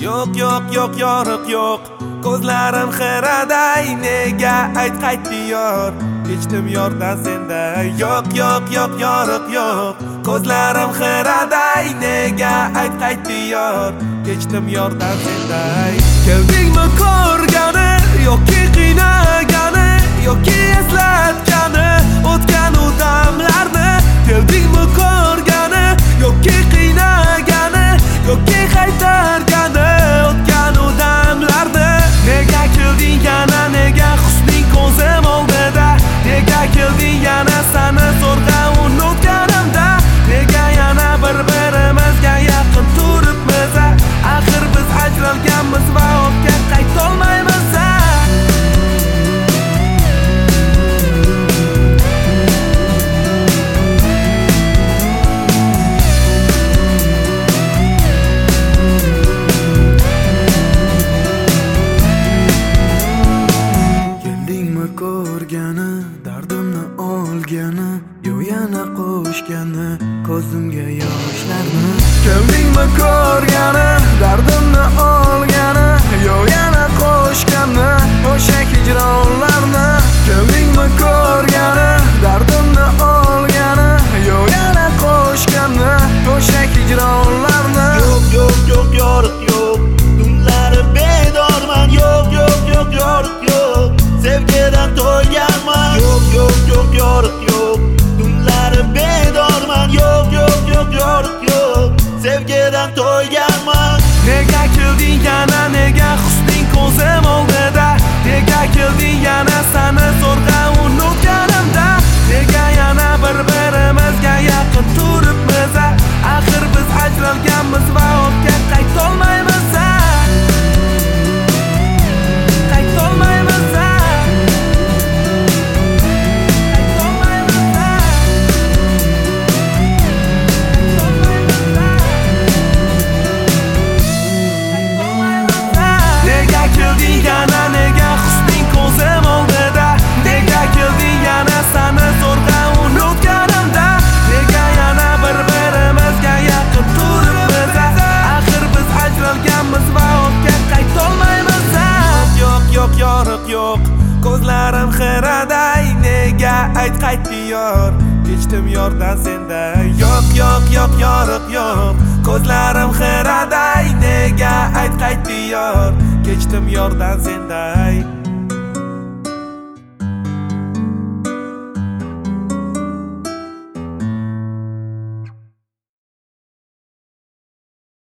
Yo'q yoriq yo'q, ko'zlarim xiraday, nega qaytdi yor, kechdim yordan senday. Yo'q yoriq yo'q, ko'zlarim xiraday, nega qaytdi yor, kechdim yordan senday. Keldingmi ko'rgani, yoki qiynagani, yoki eslatgani o'tgan u damlarni. Keldingmi ko'rgani, yoki qiynagani, yoki qaytargani o'tgan u damlarni. Nega kelding yana, nega husning ko'zim oldida, nega kelding yana sani zo'rg'a unutganimda, nega yana bir-birimizga yaqin turibmiz, axir biz ajralganmiz va ortga qaytolmaymiz. Ko'rgani, dardimni olgani, yo yana qo'shgani ko'zimga yoshlarni. Keldingmi ko'rgani, dardimni olgani, yo yana qo'shgani o'sha hijronlarni. Keldingmi ko'rgani, dardimni olgani, yo yana qo'shgani o'sha hijronlarni. Yo'q yoriq yo'q, tunlari bedorman. Yo'q yoriq yo'q, sevgidan to'yganman. Yo'q yoriq yo'q, tunlari bedorman. Yo'q yoriq yo'q, sevgidan to'yganman. Nega kelding yana, nega husning ko'zim oldida, nega kelding yana sani zo'rg'a unutganimda, nega yana bir-birimizga yaqin turibmiz, axir biz ajralganmiz va ortga qaytolmaymiz. Yana nega husning ko'zim oldida, nega kelding yana sani zo'rg'a unutganimda, nega yana bir-birimizga yaqin turibmiz, axir biz ajralganmiz va ortga qaytolmaymiz. Yo'q yoriq yo'q, ko'zlarim xiraday, nega qaytdi yor, kechdim yordan senday. Yo'q yoriq yo'q, ko'zlarim xiraday, nega qaytdi yor, kechdim yordan senday.